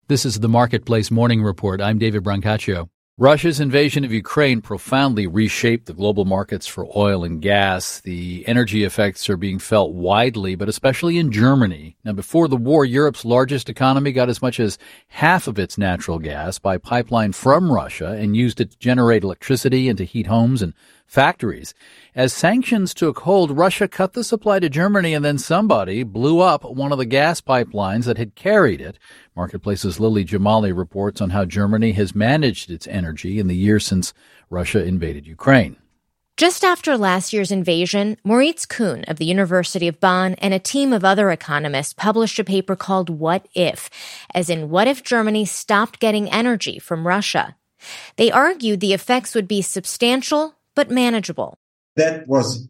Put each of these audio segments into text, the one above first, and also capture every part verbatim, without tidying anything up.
This is the Marketplace Morning Report. I'm David Brancaccio. Russia's invasion of Ukraine profoundly reshaped the global markets for oil and gas. The energy effects are being felt widely, but especially in Germany. Now, before the war, Europe's largest economy got as much as half of its natural gas by pipeline from Russia and used it to generate electricity and to heat homes and factories. As sanctions took hold, Russia cut the supply to Germany, and then somebody blew up one of the gas pipelines that had carried it. Marketplace's Lily Jamali reports on how Germany has managed its energy in the years since Russia invaded Ukraine. Just after last year's invasion, Moritz Kuhn of the University of Bonn and a team of other economists published a paper called What If, as in what if Germany stopped getting energy from Russia? They argued the effects would be substantial but manageable. That was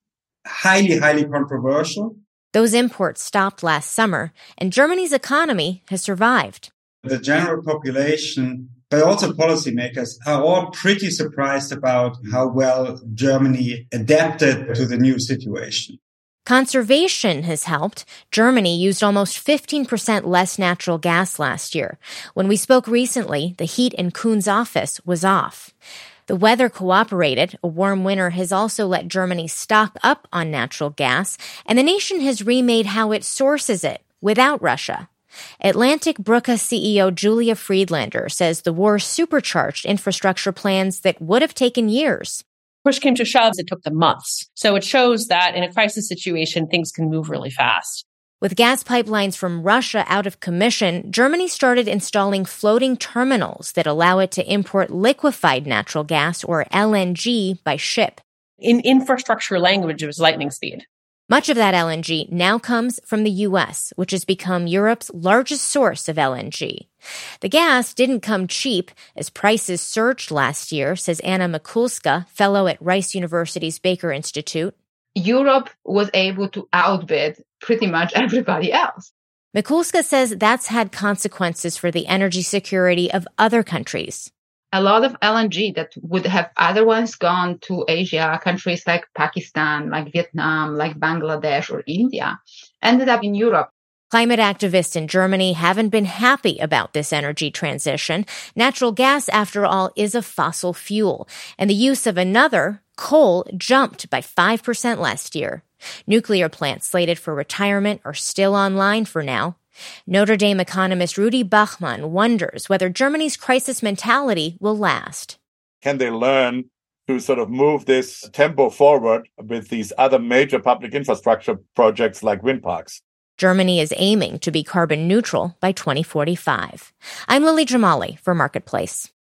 highly, highly controversial. Those imports stopped last summer, and Germany's economy has survived. The general population, but also policymakers, are all pretty surprised about how well Germany adapted to the new situation. Conservation has helped. Germany used almost fifteen percent less natural gas last year. When we spoke recently, the heat in Kuhn's office was off. The weather cooperated. A warm winter has also let Germany stock up on natural gas, and the nation has remade how it sources it without Russia. Atlantic Brücke C E O Julia Friedlander says the war supercharged infrastructure plans that would have taken years. Push came to shove, it took them months. So it shows that in a crisis situation, things can move really fast. With gas pipelines from Russia out of commission, Germany started installing floating terminals that allow it to import liquefied natural gas, or L N G, by ship. In infrastructure language, it was lightning speed. Much of that L N G now comes from the U S, which has become Europe's largest source of L N G. The gas didn't come cheap, as prices surged last year, says Anna Mikulska, fellow at Rice University's Baker Institute. Europe was able to outbid pretty much everybody else. Mikulska says that's had consequences for the energy security of other countries. A lot of L N G that would have otherwise gone to Asia, countries like Pakistan, like Vietnam, like Bangladesh or India, ended up in Europe. Climate activists in Germany haven't been happy about this energy transition. Natural gas, after all, is a fossil fuel, and the use of another, coal, jumped by five percent last year. Nuclear plants slated for retirement are still online for now. Notre Dame economist Rudy Bachmann wonders whether Germany's crisis mentality will last. Can they learn to sort of move this tempo forward with these other major public infrastructure projects like wind parks? Germany is aiming to be carbon neutral by twenty forty-five. I'm Lily Jamali for Marketplace.